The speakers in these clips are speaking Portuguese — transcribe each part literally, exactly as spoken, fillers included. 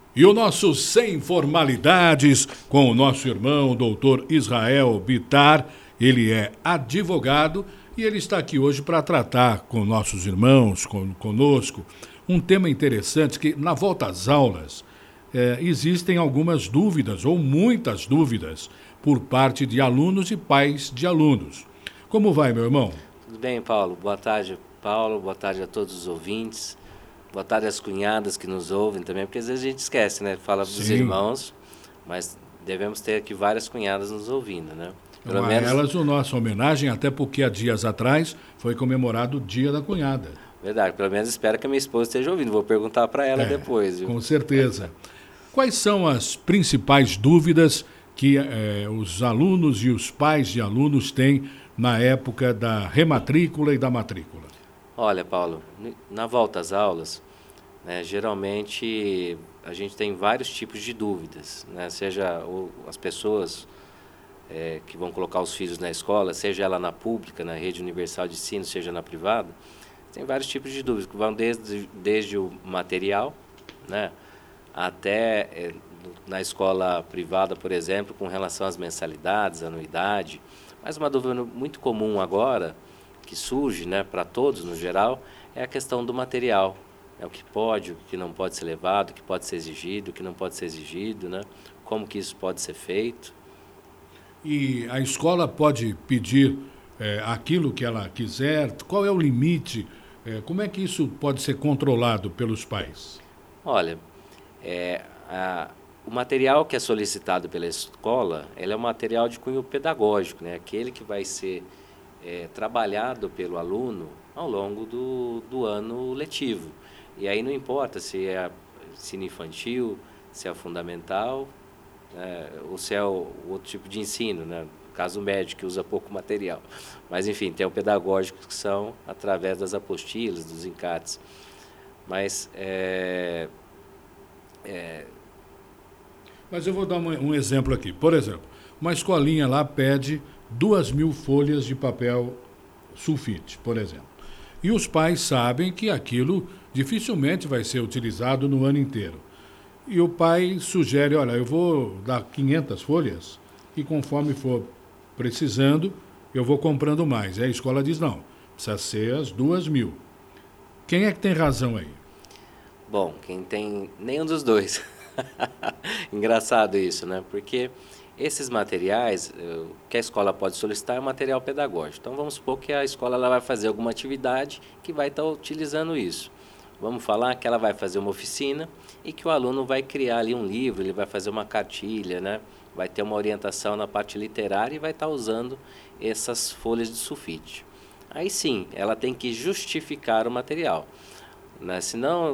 E o nosso Sem Formalidades com o nosso irmão, doutor Israel Bittar. Ele é advogado e ele está aqui hoje para tratar com nossos irmãos, com, conosco, um tema interessante que, na volta às aulas, é, existem algumas dúvidas, ou muitas dúvidas, por parte de alunos e pais de alunos. Como vai, meu irmão? Tudo bem, Paulo? Boa tarde, Paulo. Boa tarde a todos os ouvintes. Boa tarde às cunhadas que nos ouvem também, porque às vezes a gente esquece, né? Fala dos Sim. irmãos, mas devemos ter aqui várias cunhadas nos ouvindo, né? Pelo então, menos... a elas a nossa homenagem, até porque há dias atrás foi comemorado o Dia da Cunhada. Verdade, pelo menos espero que a minha esposa esteja ouvindo. Vou perguntar para ela é, depois. Viu? Com certeza. Quais são as principais dúvidas que eh, os alunos e os pais de alunos têm na época da rematrícula e da matrícula? Olha, Paulo, na volta às aulas, né, geralmente a gente tem vários tipos de dúvidas, né, seja o, as pessoas é, que vão colocar os filhos na escola, seja ela na pública, na rede universal de ensino, seja na privada, tem vários tipos de dúvidas, que vão desde, desde o material, né, até é, na escola privada, por exemplo, com relação às mensalidades, anuidade. Mas uma dúvida muito comum agora, que surge, né, para todos no geral, é a questão do material. É o que pode, o que não pode ser levado, o que pode ser exigido, o que não pode ser exigido, né? Como que isso pode ser feito. E a escola pode pedir é, aquilo que ela quiser? Qual é o limite? É, como é que isso pode ser controlado pelos pais? Olha, é, a, o material que é solicitado pela escola, ele é um material de cunho pedagógico, né? Aquele que vai ser É, trabalhado pelo aluno ao longo do, do ano letivo. E aí não importa se é ensino infantil, se é fundamental, é, ou se é o, o outro tipo de ensino, né? No caso médio, que usa pouco material. Mas, enfim, tem o pedagógico que são através das apostilas, dos encartes. Mas, é, é... Mas eu vou dar um, um exemplo aqui. Por exemplo, uma escolinha lá pede duas mil folhas de papel sulfite, por exemplo. E os pais sabem que aquilo dificilmente vai ser utilizado no ano inteiro. E o pai sugere, olha, eu vou dar quinhentas folhas e conforme for precisando, eu vou comprando mais. E a escola diz, não, precisa ser as duas mil. Quem é que tem razão aí? Bom, quem tem... nenhum dos dois. Engraçado isso, né? Porque esses materiais, o que a escola pode solicitar é material pedagógico. Então, vamos supor que a escola ela vai fazer alguma atividade que vai estar utilizando isso. Vamos falar que ela vai fazer uma oficina e que o aluno vai criar ali um livro, ele vai fazer uma cartilha, né? Vai ter uma orientação na parte literária e vai estar usando essas folhas de sulfite. Aí sim, ela tem que justificar o material. Né? Senão,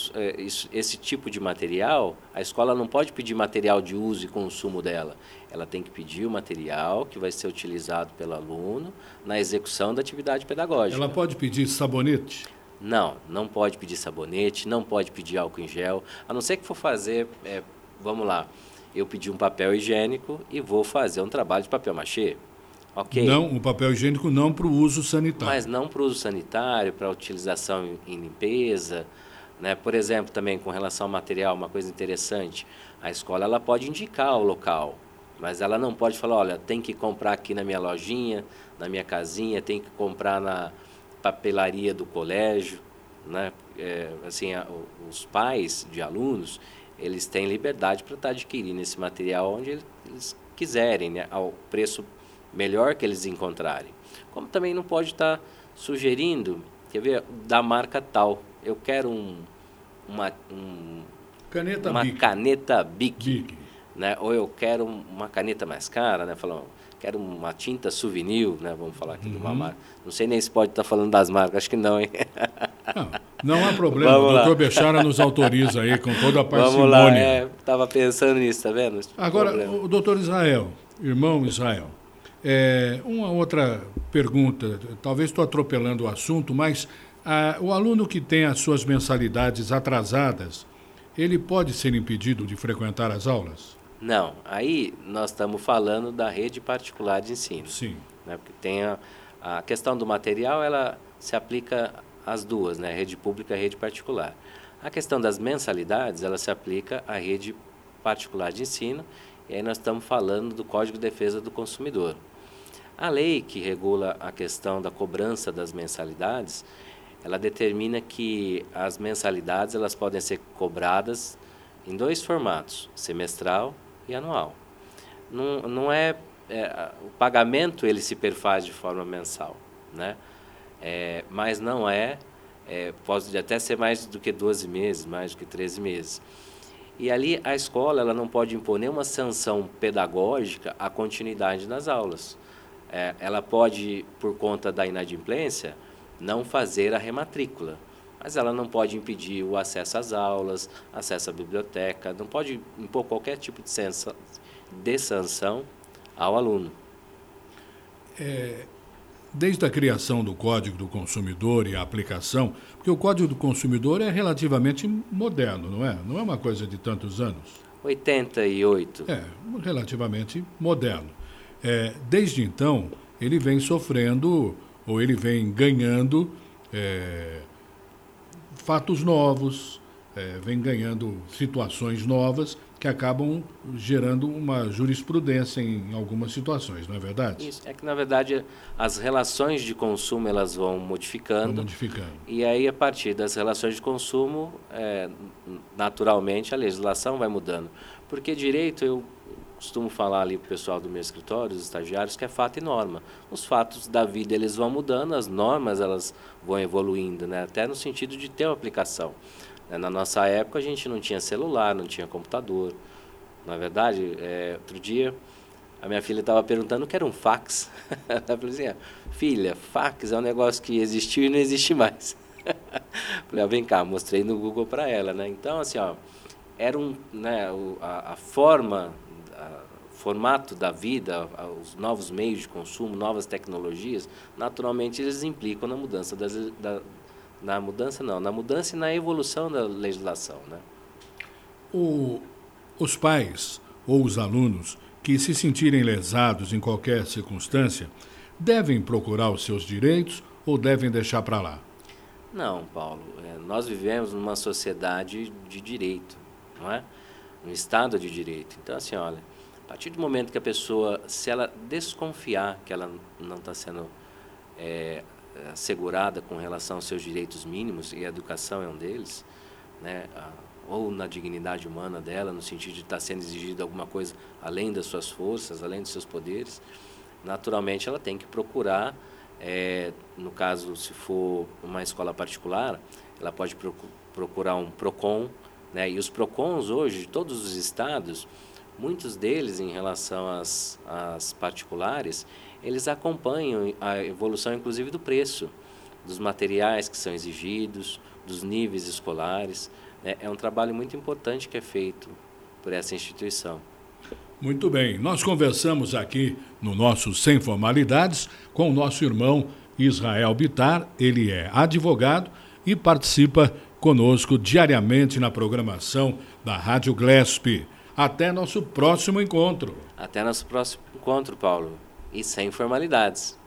esse tipo de material, a escola não pode pedir material de uso e consumo dela. Ela tem que pedir o material que vai ser utilizado pelo aluno na execução da atividade pedagógica. Ela pode pedir sabonete? Não, não pode pedir sabonete, não pode pedir álcool em gel, a não ser que for fazer, é, vamos lá, eu pedi um papel higiênico e vou fazer um trabalho de papel machê. Okay. Não, o papel higiênico não para o uso sanitário. Mas não para o uso sanitário, para utilização em, em limpeza. Né? Por exemplo, também com relação ao material, uma coisa interessante, a escola ela pode indicar o local, mas ela não pode falar, olha, tem que comprar aqui na minha lojinha, na minha casinha, tem que comprar na papelaria do colégio. Né? É, assim, a, os pais de alunos, eles têm liberdade para estar adquirindo esse material onde eles quiserem, né? Ao preço melhor que eles encontrarem. Como também não pode estar sugerindo, quer ver, da marca tal. Eu quero um, uma, um, caneta uma Bic. caneta Bic, Bic. Né? Ou eu quero uma caneta mais cara, né? Falando, quero uma tinta Souvenir, né? Vamos falar aqui uhum. de uma marca. Não sei nem se pode estar falando das marcas, acho que não, hein? Não, não há problema, Vamos o doutor Bechara nos autoriza aí com toda a parcimônia. Vamos lá, é, estava pensando nisso, tá vendo? Agora, problema. O doutor Israel, irmão Israel, É, uma outra pergunta, talvez estou atropelando o assunto, mas ah, o aluno que tem as suas mensalidades atrasadas, ele pode ser impedido de frequentar as aulas? Não, aí nós estamos falando da rede particular de ensino. Sim. Né, porque tem a, a questão do material, ela se aplica às duas, né, rede pública e rede particular. A questão das mensalidades, ela se aplica à rede particular de ensino, e aí nós estamos falando do Código de Defesa do Consumidor. A lei que regula a questão da cobrança das mensalidades, ela determina que as mensalidades elas podem ser cobradas em dois formatos, semestral e anual. Não, não é, é o pagamento ele se perfaz de forma mensal, né? É, mas não é, é, pode até ser mais do que doze meses, mais do que treze meses. E ali a escola ela não pode impor nenhuma sanção pedagógica à continuidade das aulas. É, ela pode, por conta da inadimplência, não fazer a rematrícula, mas ela não pode impedir o acesso às aulas, acesso à biblioteca, não pode impor qualquer tipo de, sanção, de sanção ao aluno. É, desde a criação do Código do Consumidor e a aplicação, porque o Código do Consumidor é relativamente moderno, não é? Não é uma coisa de tantos anos. oitenta e oito. É, relativamente moderno. É, desde então, ele vem sofrendo, ou ele vem ganhando é, fatos novos, é, vem ganhando situações novas que acabam gerando uma jurisprudência em algumas situações, não é verdade? Isso, é que na verdade as relações de consumo elas vão modificando, vão modificando. E aí a partir das relações de consumo, é, naturalmente a legislação vai mudando. Porque direito, eu costumo falar ali para o pessoal do meu escritório, os estagiários, que é fato e norma. Os fatos da vida eles vão mudando, as normas elas vão evoluindo, né? Até no sentido de ter uma aplicação. Na nossa época a gente não tinha celular, não tinha computador. Na verdade, é, outro dia a minha filha estava perguntando o que era um fax. Ela falou assim, ah, filha, fax é um negócio que existiu e não existe mais. Falei, ah, vem cá, mostrei no Google para ela, né? Então, assim, ó, era um, né, a, a forma, o formato da vida, os novos meios de consumo, novas tecnologias, naturalmente eles implicam na mudança das, da, na mudança não, na mudança e na evolução da legislação, né? O, os pais ou os alunos que se sentirem lesados em qualquer circunstância devem procurar os seus direitos ou devem deixar para lá? Não, Paulo, é, nós vivemos numa sociedade de direito, não é? Um estado de direito. Então, assim, olha, a partir do momento que a pessoa, se ela desconfiar que ela não está sendo é, assegurada com relação aos seus direitos mínimos, e a educação é um deles, né, ou na dignidade humana dela, no sentido de estar sendo exigida alguma coisa além das suas forças, além dos seus poderes, naturalmente ela tem que procurar, é, no caso, se for uma escola particular, ela pode procurar um PROCON, né, e os PROCONs hoje, de todos os estados, muitos deles, em relação às, às particulares, eles acompanham a evolução, inclusive, do preço, dos materiais que são exigidos, dos níveis escolares. Né? É um trabalho muito importante que é feito por essa instituição. Muito bem. Nós conversamos aqui no nosso Sem Formalidades com o nosso irmão Israel Bittar. Ele é advogado e participa conosco diariamente na programação da Rádio Glesp. Até nosso próximo encontro. Até nosso próximo encontro, Paulo. E sem formalidades.